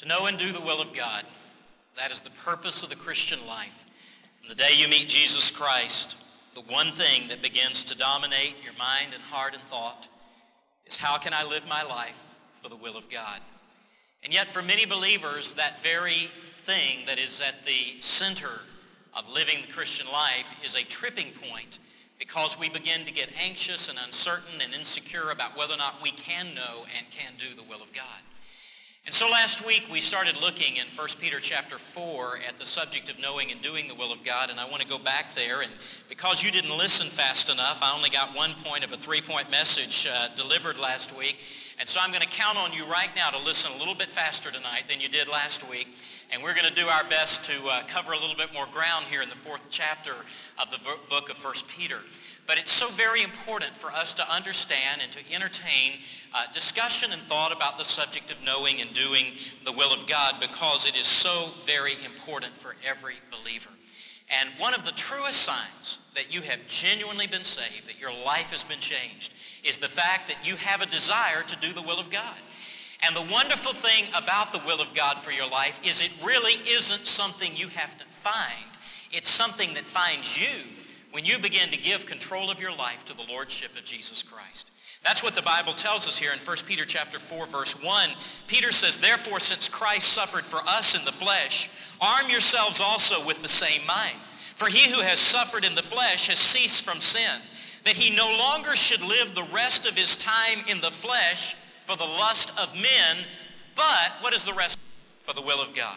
To know and do the will of God, that is the purpose of the Christian life. From the day you meet Jesus Christ, the one thing that begins to dominate your mind and heart and thought is, how can I live my life for the will of God? And yet for many believers, that very thing that is at the center of living the Christian life is a tripping point, because we begin to get anxious and uncertain and insecure about whether or not we can know and can do the will of God. And so last week we started looking in 1 Peter chapter 4 at the subject of knowing and doing the will of God, and I want to go back there, and because you didn't listen fast enough, I only got 1 point of a 3-point message delivered last week, and so I'm going to count on you right now to listen a little bit faster tonight than you did last week, and we're going to do our best to cover a little bit more ground here in the 4th chapter of the book of 1 Peter. But it's so very important for us to understand and to entertain discussion and thought about the subject of knowing and doing the will of God, because it is so very important for every believer. And one of the truest signs that you have genuinely been saved, that your life has been changed, is the fact that you have a desire to do the will of God. And the wonderful thing about the will of God for your life is it really isn't something you have to find. It's something that finds you when you begin to give control of your life to the Lordship of Jesus Christ. That's what the Bible tells us here in 1 Peter chapter 4, verse 1. Peter says, "Therefore, since Christ suffered for us in the flesh, arm yourselves also with the same mind. For he who has suffered in the flesh has ceased from sin, that he no longer should live the rest of his time in the flesh for the lust of men, but," what is the rest? "For the will of God."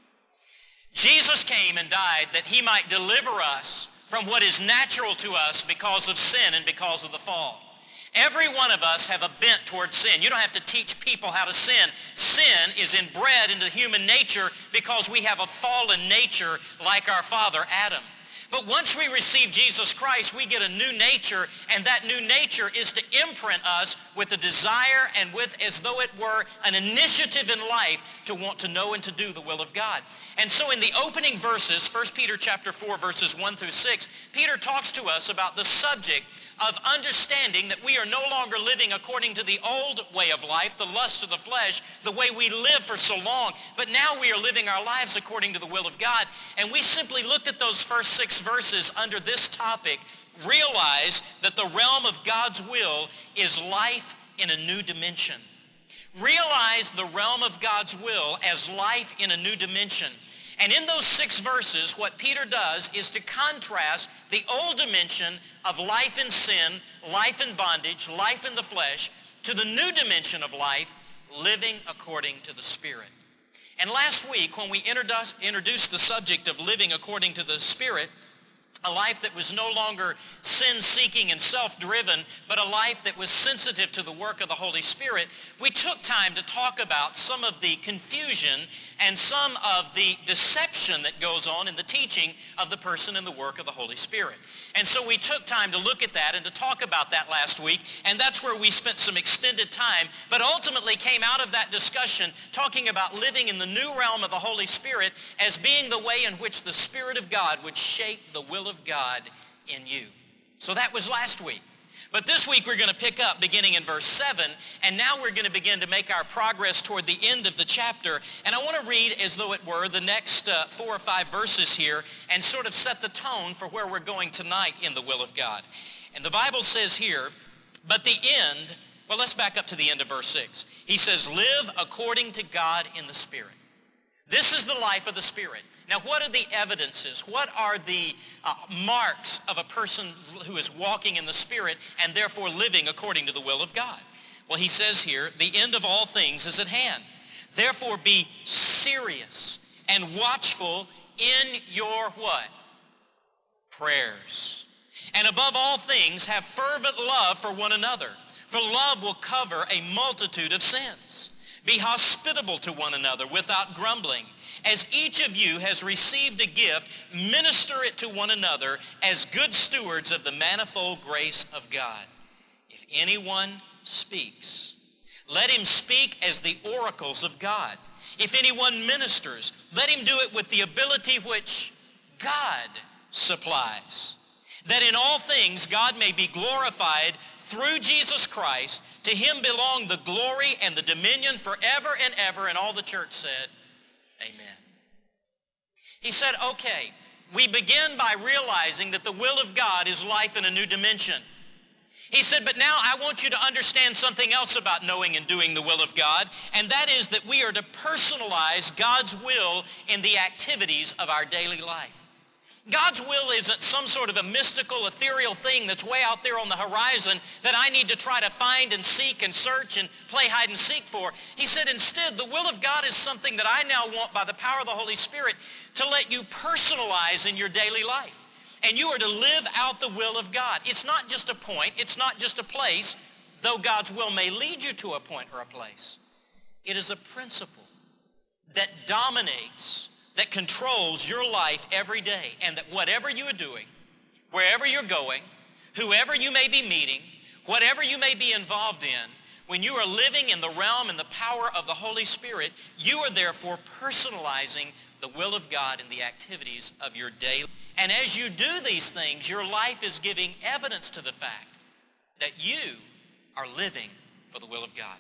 Jesus came and died that he might deliver us from what is natural to us because of sin and because of the fall. Every one of us have a bent toward sin. You don't have to teach people how to sin. Sin is inbred into human nature because we have a fallen nature like our father Adam. But once we receive Jesus Christ, we get a new nature, and that new nature is to imprint us with a desire and with, as though it were, an initiative in life to want to know and to do the will of God. And so in the opening verses, 1 Peter chapter 4, verses 1 through 6, Peter talks to us about the subject of understanding that we are no longer living according to the old way of life, the lust of the flesh, the way we lived for so long, but now we are living our lives according to the will of God. And we simply looked at those first 6 verses under this topic, realize that the realm of God's will is life in a new dimension. Realize the realm of God's will as life in a new dimension. And in those 6 verses, what Peter does is to contrast the old dimension of life in sin, life in bondage, life in the flesh, to the new dimension of life, living according to the Spirit. And last week, when we introduced the subject of living according to the Spirit, a life that was no longer sin-seeking and self-driven, but a life that was sensitive to the work of the Holy Spirit, we took time to talk about some of the confusion and some of the deception that goes on in the teaching of the person and the work of the Holy Spirit. And so we took time to look at that and to talk about that last week, and that's where we spent some extended time, but ultimately came out of that discussion talking about living in the new realm of the Holy Spirit as being the way in which the Spirit of God would shape the will of God in you. So that was last week. But this week we're going to pick up beginning in verse 7, and now we're going to begin to make our progress toward the end of the chapter. And I want to read, as though it were, the next 4 or 5 verses here and sort of set the tone for where we're going tonight in the will of God. And the Bible says here, but the end, well, let's back up to the end of verse 6. He says, live according to God in the Spirit. This is the life of the Spirit. Now, what are the evidences? What are the marks of a person who is walking in the Spirit and therefore living according to the will of God? Well, he says here, the end of all things is at hand. Therefore, be serious and watchful in your what? Prayers. And above all things, have fervent love for one another, for love will cover a multitude of sins. Be hospitable to one another without grumbling. As each of you has received a gift, minister it to one another as good stewards of the manifold grace of God. If anyone speaks, let him speak as the oracles of God. If anyone ministers, let him do it with the ability which God supplies, that in all things God may be glorified through Jesus Christ, To him belong the glory and the dominion forever and ever. And all the church said, amen. He said, okay, we begin by realizing that the will of God is life in a new dimension. He said, but now I want you to understand something else about knowing and doing the will of God, and that is that we are to personalize God's will in the activities of our daily life. God's will isn't some sort of a mystical, ethereal thing that's way out there on the horizon that I need to try to find and seek and search and play hide and seek for. He said, instead, the will of God is something that I now want by the power of the Holy Spirit to let you personalize in your daily life. And you are to live out the will of God. It's not just a point. It's not just a place, though God's will may lead you to a point or a place. It is a principle that dominates, that controls your life every day, and that whatever you are doing, wherever you're going, whoever you may be meeting, whatever you may be involved in, when you are living in the realm and the power of the Holy Spirit, you are therefore personalizing the will of God in the activities of your day. And as you do these things, your life is giving evidence to the fact that you are living for the will of God.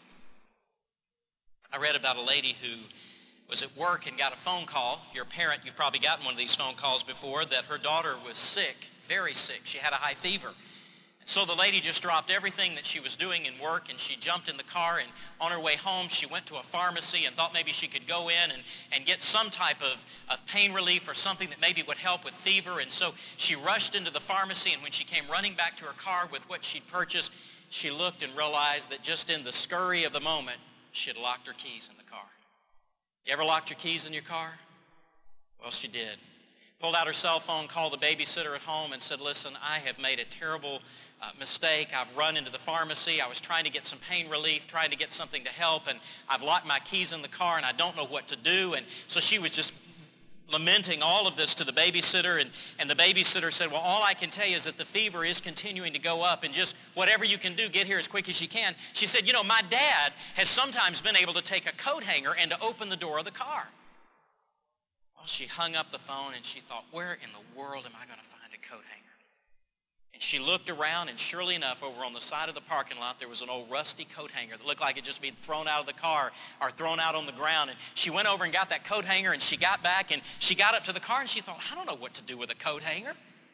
I read about a lady who was at work and got a phone call. If you're a parent, you've probably gotten one of these phone calls before, that her daughter was sick, very sick. She had a high fever. And so the lady just dropped everything that she was doing in work, and she jumped in the car, and on her way home, she went to a pharmacy and thought maybe she could go in and get some type of pain relief or something that maybe would help with fever. And so she rushed into the pharmacy, and when she came running back to her car with what she'd purchased, she looked and realized that just in the scurry of the moment, she had locked her keys in the car. You ever locked your keys in your car? Well, she did. Pulled out her cell phone, called the babysitter at home and said, listen, I have made a terrible mistake. I've run into the pharmacy. I was trying to get some pain relief, trying to get something to help, and I've locked my keys in the car and I don't know what to do. And so she was just lamenting all of this to the babysitter, and the babysitter said, well, all I can tell you is that the fever is continuing to go up, and just whatever you can do, get here as quick as you can. She said, you know, my dad has sometimes been able to take a coat hanger and to open the door of the car. Well, she hung up the phone and she thought, where in the world am I going to find a coat hanger? And she looked around, and surely enough, over on the side of the parking lot, there was an old rusty coat hanger that looked like it just been thrown out of the car or thrown out on the ground. And she went over and got that coat hanger, and she got back, and she got up to the car, and she thought, I don't know what to do with a coat hanger.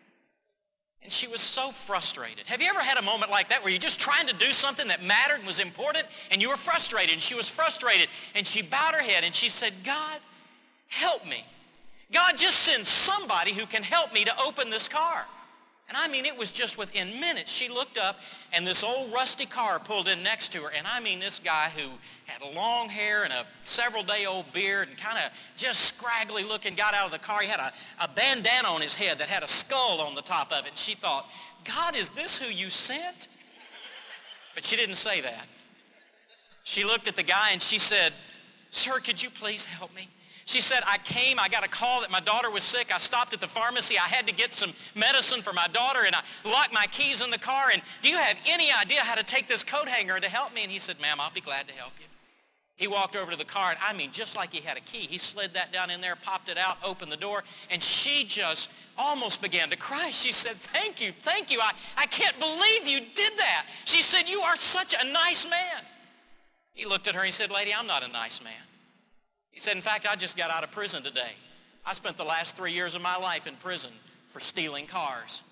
And she was so frustrated. Have you ever had a moment like that where you're just trying to do something that mattered and was important, and you were frustrated, and she was frustrated, and she bowed her head, and she said, God, help me. God, just send somebody who can help me to open this car. And I mean, it was just within minutes. She looked up, and this old rusty car pulled in next to her. And I mean, this guy who had long hair and a several-day-old beard and kind of just scraggly looking got out of the car. He had a bandana on his head that had a skull on the top of it. And she thought, God, is this who you sent? But she didn't say that. She looked at the guy and she said, sir, could you please help me? She said, I got a call that my daughter was sick. I stopped at the pharmacy. I had to get some medicine for my daughter, and I locked my keys in the car. And do you have any idea how to take this coat hanger to help me? And he said, ma'am, I'll be glad to help you. He walked over to the car, and I mean, just like he had a key, he slid that down in there, popped it out, opened the door, and she just almost began to cry. She said, thank you. I can't believe you did that. She said, you are such a nice man. He looked at her and he said, lady, I'm not a nice man. He said, in fact, I just got out of prison today. I spent the last 3 years of my life in prison for stealing cars.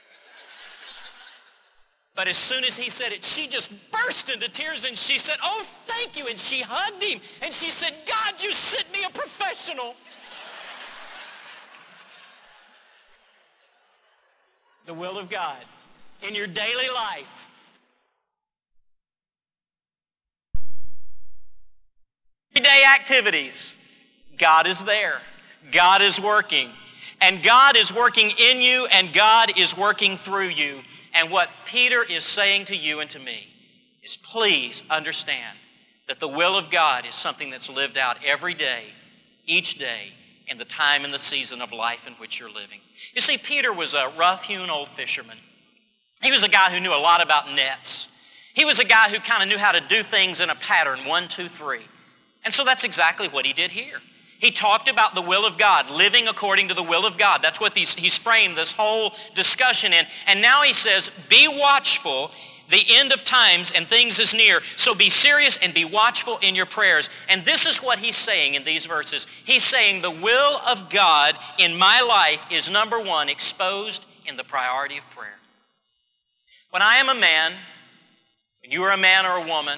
But as soon as he said it, she just burst into tears and she said, oh, thank you. And she hugged him and she said, God, you sent me a professional. The will of God in your daily life. Everyday activities, God is there. God is working. And God is working in you, and God is working through you. And what Peter is saying to you and to me is, please understand that the will of God is something that's lived out every day, each day, in the time and the season of life in which you're living. You see, Peter was a rough-hewn old fisherman. He was a guy who knew a lot about nets. He was a guy who kind of knew how to do things in a pattern, 1, 2, 3. And so that's exactly what he did here. He talked about the will of God, living according to the will of God. That's what he's framed this whole discussion in. And now he says, be watchful The end of times and things is near. So be serious and be watchful in your prayers. And this is what he's saying in these verses. He's saying the will of God in my life is, number one, exposed in the priority of prayer. When I am a man, when you are a man or a woman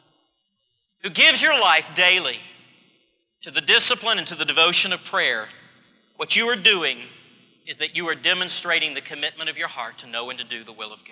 who gives your life daily to the discipline and to the devotion of prayer, what you are doing is that you are demonstrating the commitment of your heart to know and to do the will of God.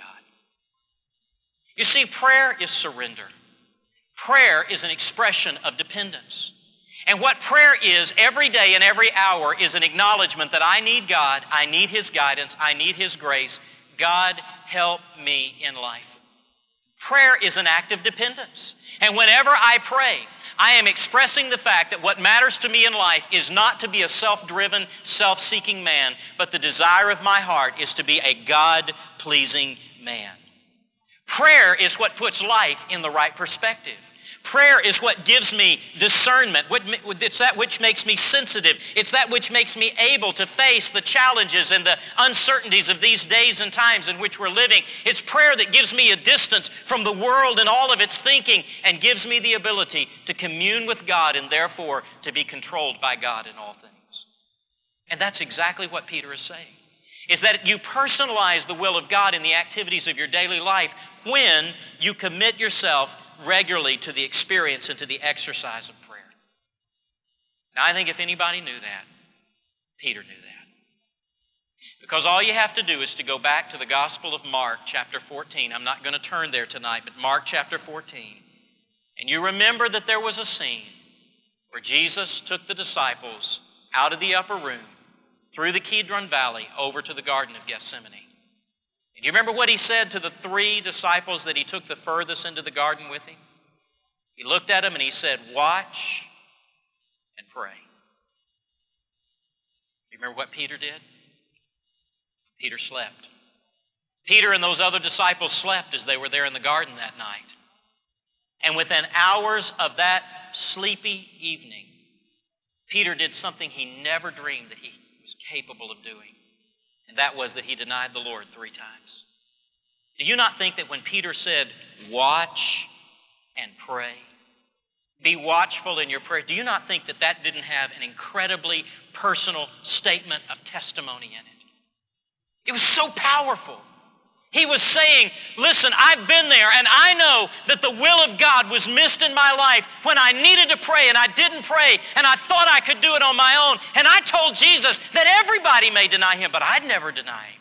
You see, prayer is surrender. Prayer is an expression of dependence. And what prayer is every day and every hour is an acknowledgement that I need God, I need His guidance, I need His grace. God, help me in life. Prayer is an act of dependence. And whenever I pray, I am expressing the fact that what matters to me in life is not to be a self-driven, self-seeking man, but the desire of my heart is to be a God-pleasing man. Prayer is what puts life in the right perspective. Prayer is what gives me discernment. It's that which makes me sensitive. It's that which makes me able to face the challenges and the uncertainties of these days and times in which we're living. It's prayer that gives me a distance from the world and all of its thinking and gives me the ability to commune with God and therefore to be controlled by God in all things. And that's exactly what Peter is saying, is that you personalize the will of God in the activities of your daily life when you commit yourself regularly to the experience and to the exercise of prayer. Now, I think if anybody knew that, Peter knew that. Because all you have to do is to go back to the Gospel of Mark, chapter 14. I'm not going to turn there tonight, but Mark chapter 14. And you remember that there was a scene where Jesus took the disciples out of the upper room, through the Kidron Valley, over to the Garden of Gethsemane. And you remember what He said to the 3 disciples that He took the furthest into the garden with Him? He looked at them and He said, watch and pray. You remember what Peter did? Peter slept. Peter and those other disciples slept as they were there in the garden that night. And within hours of that sleepy evening, Peter did something he never dreamed that he was capable of doing. And that was that he denied the Lord 3 times. Do you not think that when Peter said, watch and pray, be watchful in your prayer, do you not think that that didn't have an incredibly personal statement of testimony in it? It was so powerful. He was saying, listen, I've been there and I know that the will of God was missed in my life when I needed to pray and I didn't pray and I thought I could do it on my own. And I told Jesus that everybody may deny Him, but I'd never deny Him.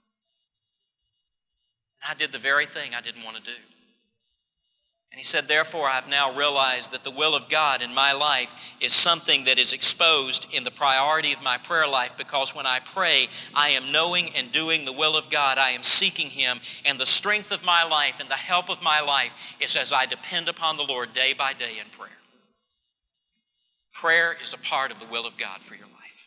I did the very thing I didn't want to do. And he said, therefore, I've now realized that the will of God in my life is something that is exposed in the priority of my prayer life, because when I pray, I am knowing and doing the will of God. I am seeking Him, and the strength of my life and the help of my life is as I depend upon the Lord day by day in prayer. Prayer is a part of the will of God for your life.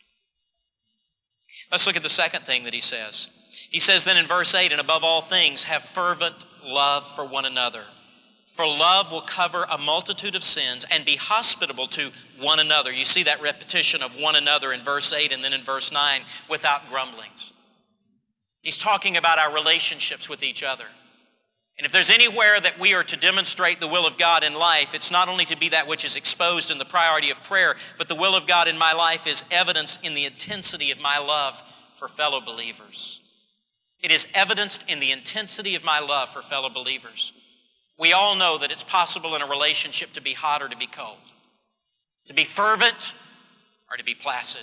Let's look at the second thing that he says. He says then in verse 8, and above all things, have fervent love for one another. For love will cover a multitude of sins, and be hospitable to one another. You see that repetition of one another in verse 8 and then in verse 9, without grumblings. He's talking about our relationships with each other. And if there's anywhere that we are to demonstrate the will of God in life, it's not only to be that which is exposed in the priority of prayer, but the will of God in my life is evidenced in the intensity of my love for fellow believers. It is evidenced in the intensity of my love for fellow believers. We all know that it's possible in a relationship to be hot or to be cold, to be fervent or to be placid.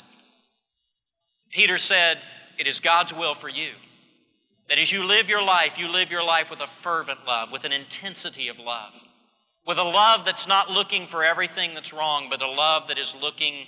Peter said, it is God's will for you that as you live your life with a fervent love, with an intensity of love, with a love that's not looking for everything that's wrong, but a love that is looking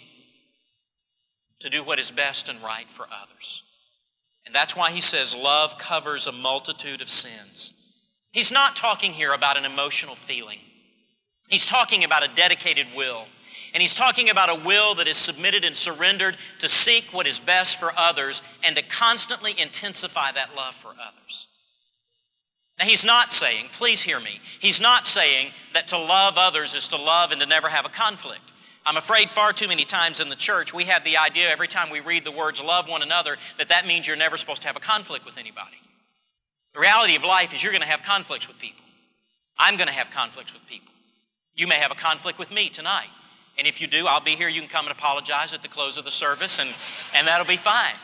to do what is best and right for others. And that's why he says love covers a multitude of sins. He's not talking here about an emotional feeling. He's talking about a dedicated will. And he's talking about a will that is submitted and surrendered to seek what is best for others and to constantly intensify that love for others. Now he's not saying, please hear me, he's not saying that to love others is to love and to never have a conflict. I'm afraid far too many times in the church we have the idea every time we read the words love one another that means you're never supposed to have a conflict with anybody. The reality of life is you're going to have conflicts with people. I'm going to have conflicts with people. You may have a conflict with me tonight. And if you do, I'll be here. You can come and apologize at the close of the service, and that'll be fine.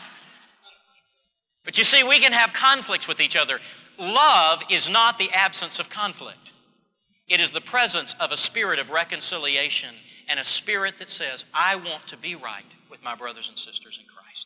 But you see, we can have conflicts with each other. Love is not the absence of conflict. It is the presence of a spirit of reconciliation and a spirit that says, I want to be right with my brothers and sisters in Christ.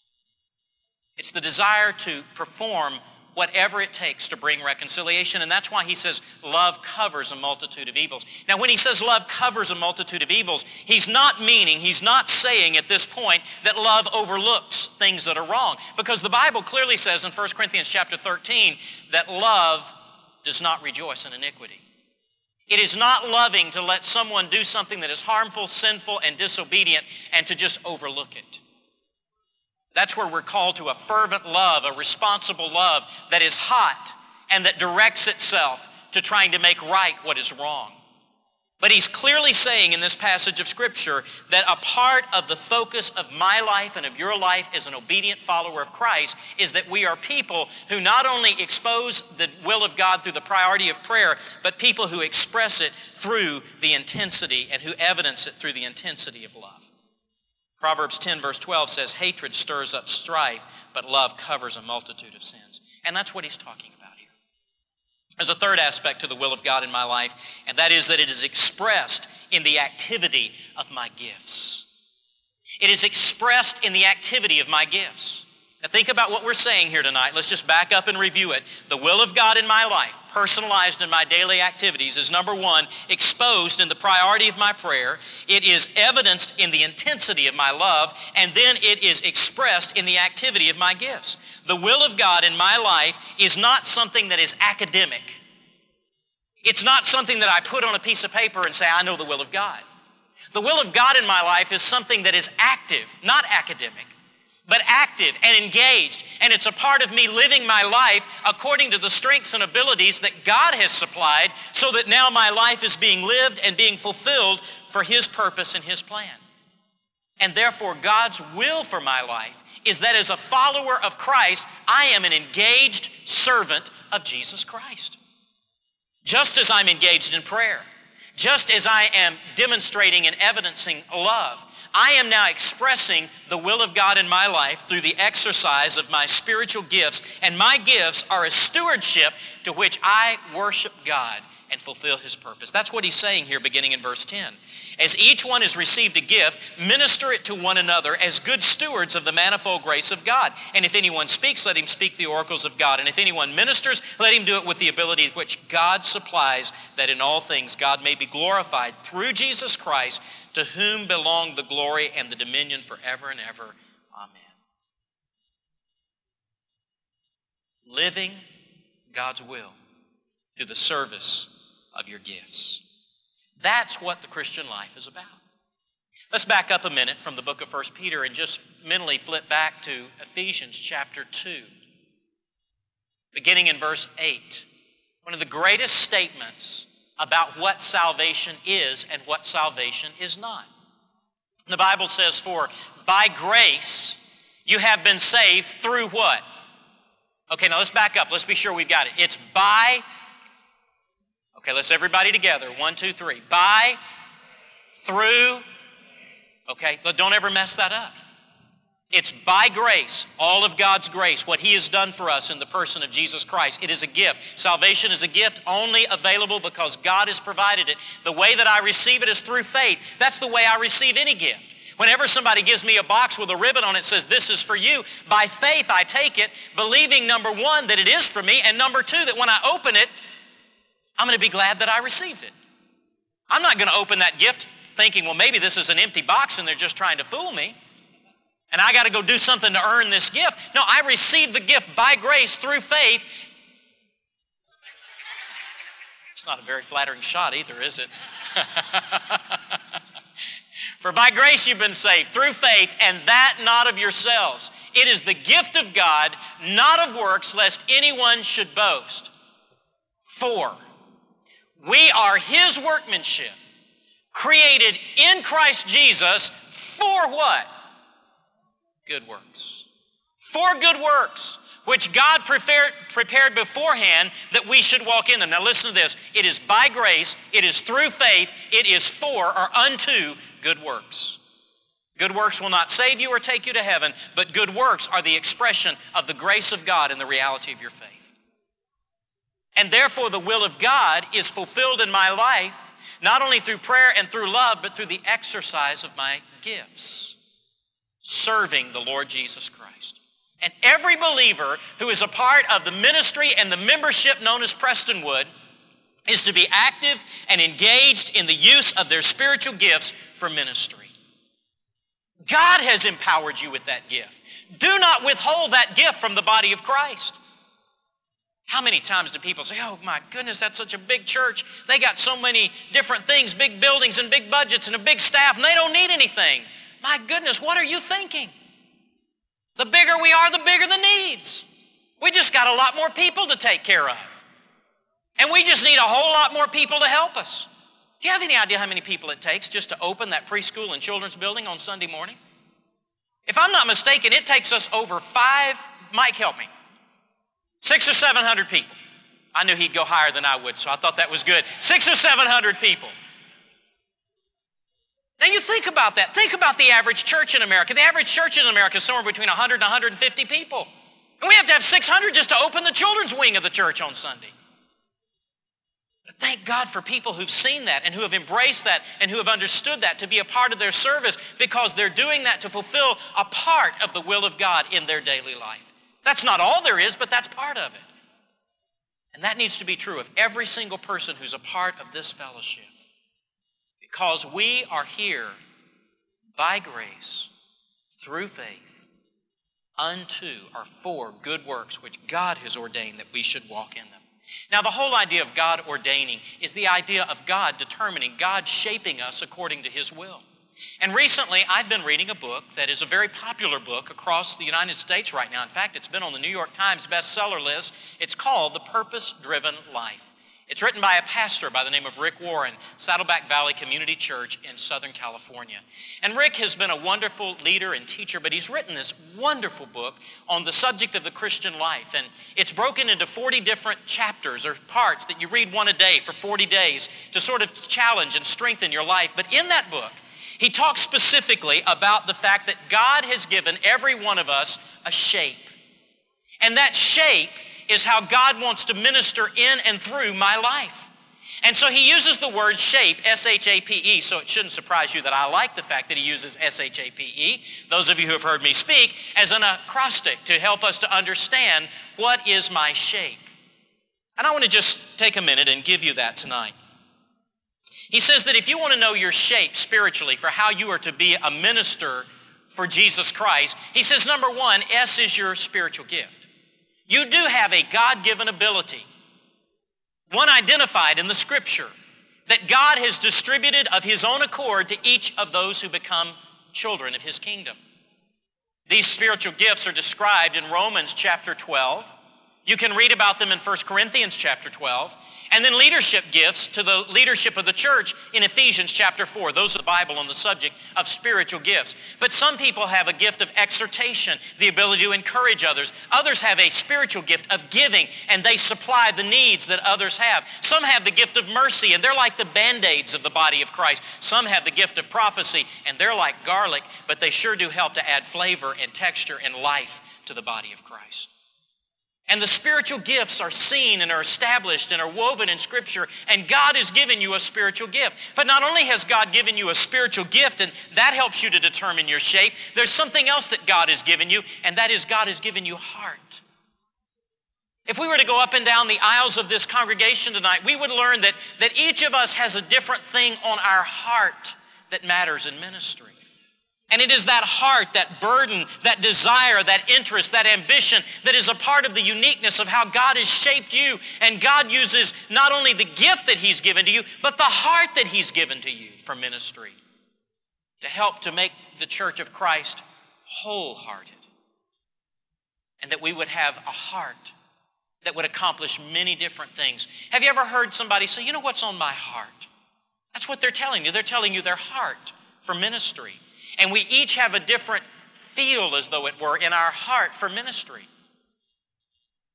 It's the desire to perform whatever it takes to bring reconciliation. And that's why he says love covers a multitude of evils. Now, when he says love covers a multitude of evils, he's not saying at this point that love overlooks things that are wrong. Because the Bible clearly says in 1 Corinthians chapter 13 that love does not rejoice in iniquity. It is not loving to let someone do something that is harmful, sinful, and disobedient and to just overlook it. That's where we're called to a fervent love, a responsible love that is hot and that directs itself to trying to make right what is wrong. But he's clearly saying in this passage of Scripture that a part of the focus of my life and of your life as an obedient follower of Christ is that we are people who not only expose the will of God through the priority of prayer, but people who express it through the intensity and who evidence it through the intensity of love. Proverbs 10 verse 12 says, hatred stirs up strife, but love covers a multitude of sins. And that's what he's talking about here. There's a third aspect to the will of God in my life, and that is that it is expressed in the activity of my gifts. It is expressed in the activity of my gifts. Now think about what we're saying here tonight. Let's just back up and review it. The will of God in my life, personalized in my daily activities, is number one, exposed in the priority of my prayer. It is evidenced in the intensity of my love, and then it is expressed in the activity of my gifts. The will of God in my life is not something that is academic. It's not something that I put on a piece of paper and say, I know the will of God. The will of God in my life is something that is active, not academic, but active and engaged. And it's a part of me living my life according to the strengths and abilities that God has supplied, so that now my life is being lived and being fulfilled for His purpose and His plan. And therefore, God's will for my life is that as a follower of Christ, I am an engaged servant of Jesus Christ. Just as I'm engaged in prayer, just as I am demonstrating and evidencing love, I am now expressing the will of God in my life through the exercise of my spiritual gifts, and my gifts are a stewardship to which I worship God and fulfill His purpose. That's what he's saying here beginning in verse 10. As each one has received a gift, minister it to one another as good stewards of the manifold grace of God. And if anyone speaks, let him speak the oracles of God. And if anyone ministers, let him do it with the ability which God supplies, that in all things God may be glorified through Jesus Christ, to whom belong the glory and the dominion forever and ever. Amen. Living God's will through the service of your gifts. That's what the Christian life is about. Let's back up a minute from the book of 1 Peter and just mentally flip back to Ephesians chapter 2. Beginning in verse 8. One of the greatest statements about what salvation is and what salvation is not. The Bible says, for by grace you have been saved through what? Okay, now let's back up. Let's be sure we've got it. It's by, okay, let's everybody together. 1, 2, 3. By, through, okay, but don't ever mess that up. It's by grace, all of God's grace, what He has done for us in the person of Jesus Christ. It is a gift. Salvation is a gift only available because God has provided it. The way that I receive it is through faith. That's the way I receive any gift. Whenever somebody gives me a box with a ribbon on it that says, this is for you, by faith I take it, believing, number one, that it is for me, and number two, that when I open it, I'm going to be glad that I received it. I'm not going to open that gift thinking, well, maybe this is an empty box and they're just trying to fool me, and I got to go do something to earn this gift. No, I received the gift by grace through faith. It's not a very flattering shot either, is it? For by grace you've been saved through faith, and that not of yourselves. It is the gift of God, not of works, lest anyone should boast. For we are His workmanship, created in Christ Jesus for what? Good works. For good works, which God prepared beforehand that we should walk in them. Now listen to this. It is by grace, it is through faith, it is for or unto good works. Good works will not save you or take you to heaven, but good works are the expression of the grace of God and the reality of your faith. And therefore the will of God is fulfilled in my life, not only through prayer and through love, but through the exercise of my gifts, serving the Lord Jesus Christ. And every believer who is a part of the ministry and the membership known as Prestonwood is to be active and engaged in the use of their spiritual gifts for ministry. God has empowered you with that gift. Do not withhold that gift from the body of Christ. How many times do people say, oh my goodness, that's such a big church. They got so many different things, big buildings and big budgets and a big staff, and they don't need anything. My goodness, what are you thinking? The bigger we are, the bigger the needs. We just got a lot more people to take care of. And we just need a whole lot more people to help us. Do you have any idea how many people it takes just to open that preschool and children's building on Sunday morning? If I'm not mistaken, it takes us over Mike, help me, 600 or 700 people. I knew he'd go higher than I would, so I thought that was good. 600 or 700 people. Now you think about that. Think about the average church in America. The average church in America is somewhere between 100 and 150 people. And we have to have 600 just to open the children's wing of the church on Sunday. But thank God for people who've seen that and who have embraced that and who have understood that to be a part of their service, because they're doing that to fulfill a part of the will of God in their daily life. That's not all there is, but that's part of it. And that needs to be true of every single person who's a part of this fellowship. Because we are here by grace, through faith, unto or for good works which God has ordained that we should walk in them. Now, the whole idea of God ordaining is the idea of God determining, God shaping us according to His will. And recently, I've been reading a book that is a very popular book across the United States right now. In fact, it's been on the New York Times bestseller list. It's called The Purpose-Driven Life. It's written by a pastor by the name of Rick Warren, Saddleback Valley Community Church in Southern California. And Rick has been a wonderful leader and teacher, but he's written this wonderful book on the subject of the Christian life. And it's broken into 40 different chapters or parts that you read one a day for 40 days to sort of challenge and strengthen your life. But in that book, he talks specifically about the fact that God has given every one of us a shape. And that shape is how God wants to minister in and through my life. And so he uses the word shape, S-H-A-P-E, so it shouldn't surprise you that I like the fact that he uses S-H-A-P-E, those of you who have heard me speak, as an acrostic to help us to understand what is my shape. And I want to just take a minute and give you that tonight. He says that if you want to know your shape spiritually for how you are to be a minister for Jesus Christ, he says, number one, S is your spiritual gift. You do have a God-given ability, one identified in the Scripture, that God has distributed of His own accord to each of those who become children of His kingdom. These spiritual gifts are described in Romans chapter 12. You can read about them in 1 Corinthians chapter 12. And then leadership gifts to the leadership of the church in Ephesians chapter 4. Those are the Bible on the subject of spiritual gifts. But some people have a gift of exhortation, the ability to encourage others. Others have a spiritual gift of giving, and they supply the needs that others have. Some have the gift of mercy, and they're like the Band-Aids of the body of Christ. Some have the gift of prophecy, and they're like garlic, but they sure do help to add flavor and texture and life to the body of Christ. And the spiritual gifts are seen and are established and are woven in Scripture, and God has given you a spiritual gift. But not only has God given you a spiritual gift, and that helps you to determine your shape, there's something else that God has given you, and that is God has given you heart. If we were to go up and down the aisles of this congregation tonight, we would learn that each of us has a different thing on our heart that matters in ministry. And it is that heart, that burden, that desire, that interest, that ambition that is a part of the uniqueness of how God has shaped you. And God uses not only the gift that He's given to you, but the heart that He's given to you for ministry to help to make the church of Christ wholehearted. And that we would have a heart that would accomplish many different things. Have you ever heard somebody say, you know what's on my heart? That's what they're telling you. They're telling you their heart for ministry. And we each have a different feel, as though it were, in our heart for ministry.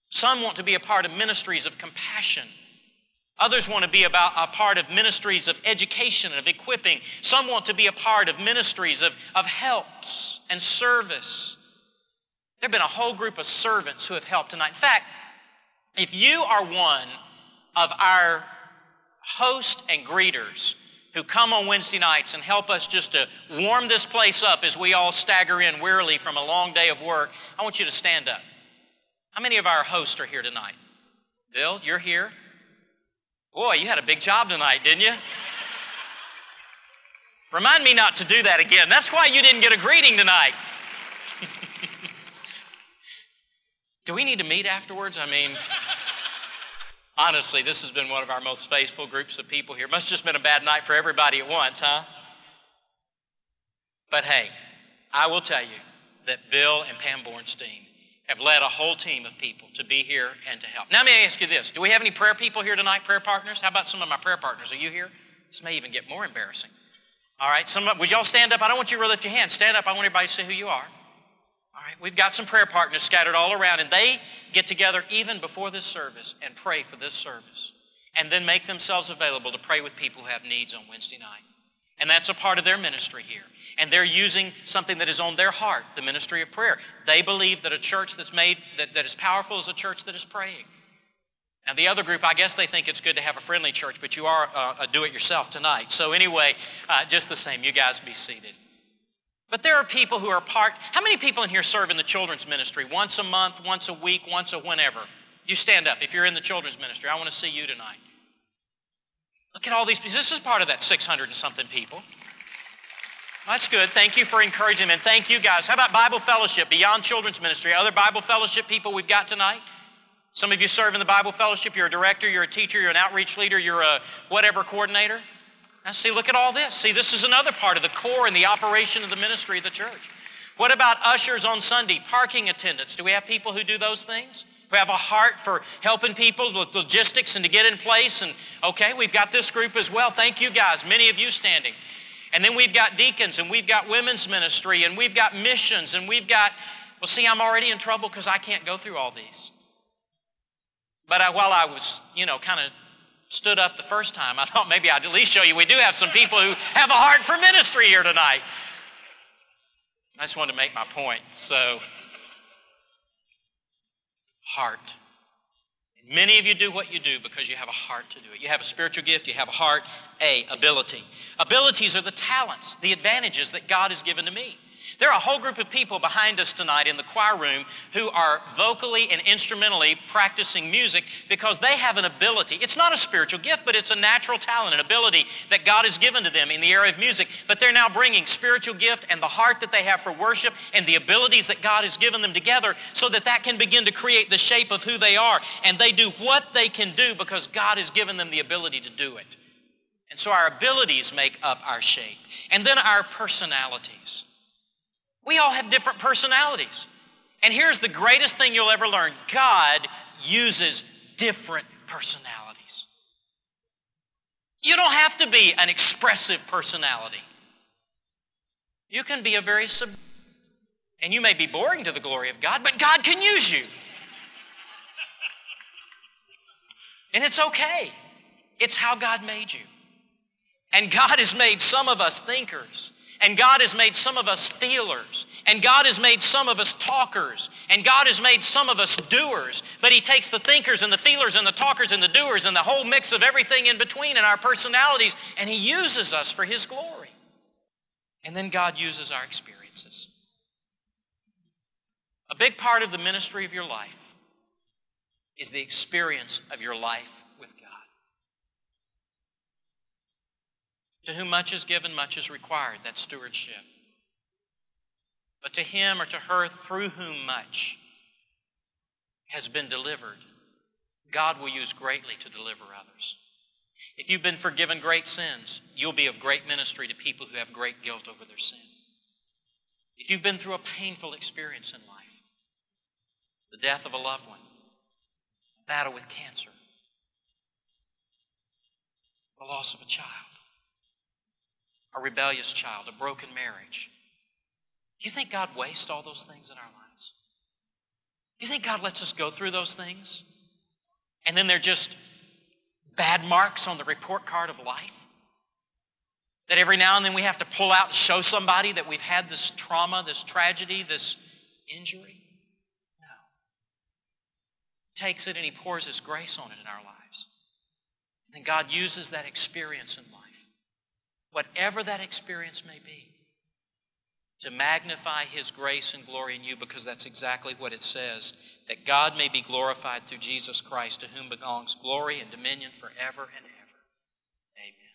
Some want to be a part of ministries of compassion. Others want to be a part of ministries of education and of equipping. Some want to be a part of ministries of helps and service. There have been a whole group of servants who have helped tonight. In fact, if you are one of our hosts and greeters who come on Wednesday nights and help us just to warm this place up as we all stagger in wearily from a long day of work, I want you to stand up. How many of our hosts are here tonight? Bill, you're here. Boy, you had a big job tonight, didn't you? Remind me not to do that again. That's why you didn't get a greeting tonight. Do we need to meet afterwards? I mean, honestly, this has been one of our most faithful groups of people here. Must have just been a bad night for everybody at once, huh? But hey, I will tell you that Bill and Pam Bornstein have led a whole team of people to be here and to help. Now, let me ask you this. Do we have any prayer people here tonight, prayer partners? How about some of my prayer partners? Are you here? This may even get more embarrassing. All right, would y'all stand up? I don't want you to lift your hands. Stand up. I want everybody to see who you are. All right, we've got some prayer partners scattered all around, and they get together even before this service and pray for this service, and then make themselves available to pray with people who have needs on Wednesday night. And that's a part of their ministry here. And they're using something that is on their heart, the ministry of prayer. They believe that a church that is powerful is a church that is praying. Now the other group, I guess they think it's good to have a friendly church, but you are a do-it-yourself tonight. So anyway, just the same, you guys be seated. But there are people who are how many people in here serve in the children's ministry? Once a month, once a week, once a whenever? You stand up if you're in the children's ministry. I want to see you tonight. Look at all these people. This is part of that 600 and something people. That's good. Thank you for encouraging them, and thank you guys. How about Bible Fellowship, beyond children's ministry? Other Bible Fellowship people we've got tonight? Some of you serve in the Bible Fellowship. You're a director, you're a teacher, you're an outreach leader, you're a whatever coordinator. Now see, look at all this. See, this is another part of the core and the operation of the ministry of the church. What about ushers on Sunday, parking attendants? Do we have people who do those things? Who have a heart for helping people with logistics and to get in place? And okay, we've got this group as well. Thank you guys, many of you standing. And then we've got deacons, and we've got women's ministry, and we've got missions, and we've got, well, see, I'm already in trouble because I can't go through all these. But while I was, kind of stood up the first time, I thought maybe I'd at least show you we do have some people who have a heart for ministry here tonight. I just wanted to make my point. So, heart. Many of you do what you do because you have a heart to do it. You have a spiritual gift, you have a heart, ability. Abilities are the talents, the advantages that God has given to me. There are a whole group of people behind us tonight in the choir room who are vocally and instrumentally practicing music because they have an ability. It's not a spiritual gift, but it's a natural talent, an ability that God has given to them in the area of music. But they're now bringing spiritual gift and the heart that they have for worship and the abilities that God has given them together so that can begin to create the shape of who they are. And they do what they can do because God has given them the ability to do it. And so our abilities make up our shape. And then our personalities. We all have different personalities. And here's the greatest thing you'll ever learn. God uses different personalities. You don't have to be an expressive personality. You can be a very subdued. And you may be boring to the glory of God, but God can use you. And it's okay. It's how God made you. And God has made some of us thinkers. And God has made some of us feelers. And God has made some of us talkers. And God has made some of us doers. But He takes the thinkers and the feelers and the talkers and the doers and the whole mix of everything in between in our personalities, and He uses us for His glory. And then God uses our experiences. A big part of the ministry of your life is the experience of your life with God. To whom much is given, much is required. That's stewardship. But to him or to her through whom much has been delivered, God will use greatly to deliver others. If you've been forgiven great sins, you'll be of great ministry to people who have great guilt over their sin. If you've been through a painful experience in life, the death of a loved one, a battle with cancer, the loss of a child, a rebellious child, a broken marriage. You think God wastes all those things in our lives? Do you think God lets us go through those things? And then they're just bad marks on the report card of life? That every now and then we have to pull out and show somebody that we've had this trauma, this tragedy, this injury? No. He takes it and He pours His grace on it in our lives. And then God uses that experience in life, whatever that experience may be, to magnify His grace and glory in you, because that's exactly what it says, that God may be glorified through Jesus Christ, to whom belongs glory and dominion forever and ever. Amen.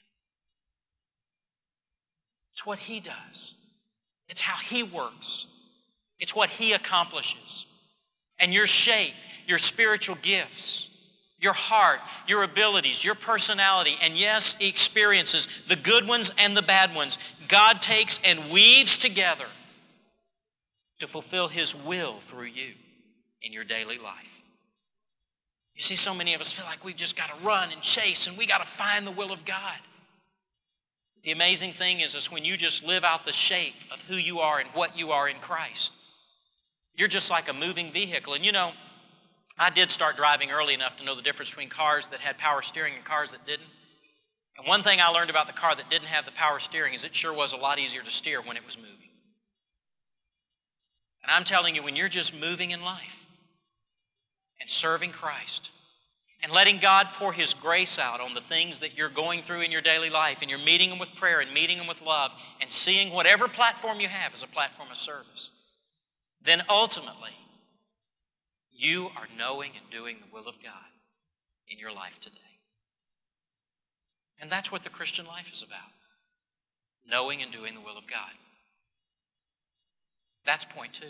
It's what He does. It's how He works. It's what He accomplishes. And your shape, your spiritual gifts, your heart, your abilities, your personality, and yes, experiences, the good ones and the bad ones, God takes and weaves together to fulfill His will through you in your daily life. You see, so many of us feel like we've just got to run and chase and we got to find the will of God. The amazing thing is when you just live out the shape of who you are and what you are in Christ, you're just like a moving vehicle. And you know, I did start driving early enough to know the difference between cars that had power steering and cars that didn't. And one thing I learned about the car that didn't have the power steering is it sure was a lot easier to steer when it was moving. And I'm telling you, when you're just moving in life and serving Christ and letting God pour His grace out on the things that you're going through in your daily life, and you're meeting them with prayer and meeting them with love and seeing whatever platform you have as a platform of service, then ultimately you are knowing and doing the will of God in your life today. And that's what the Christian life is about. Knowing and doing the will of God. That's point 2.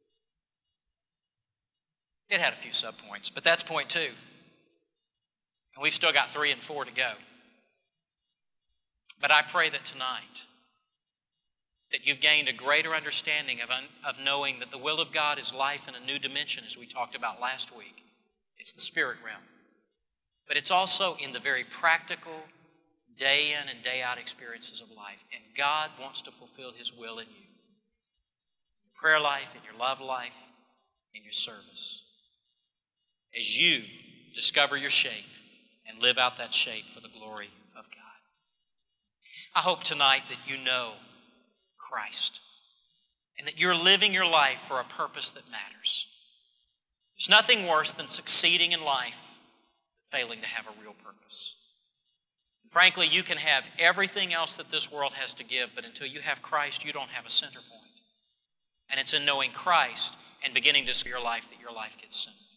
It had a few subpoints, but that's point 2. And we've still got 3 and 4 to go. But I pray that tonight that you've gained a greater understanding of knowing that the will of God is life in a new dimension, as we talked about last week. It's the spirit realm. But it's also in the very practical, day in and day out experiences of life. And God wants to fulfill His will in you. Your prayer life, in your love life, in your service. As you discover your shape and live out that shape for the glory of God. I hope tonight that you know Christ and that you're living your life for a purpose that matters. There's nothing worse than succeeding in life but failing to have a real purpose. Frankly, you can have everything else that this world has to give, but until you have Christ, you don't have a center point. And it's in knowing Christ and beginning to see your life that your life gets centered.